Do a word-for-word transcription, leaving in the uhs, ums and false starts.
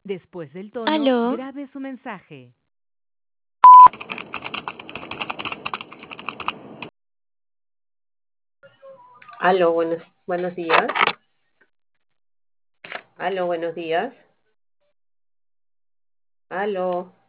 Después del tono, Aló, grabe su mensaje. Aló, buenos, buenos días. Aló, buenos días. Aló.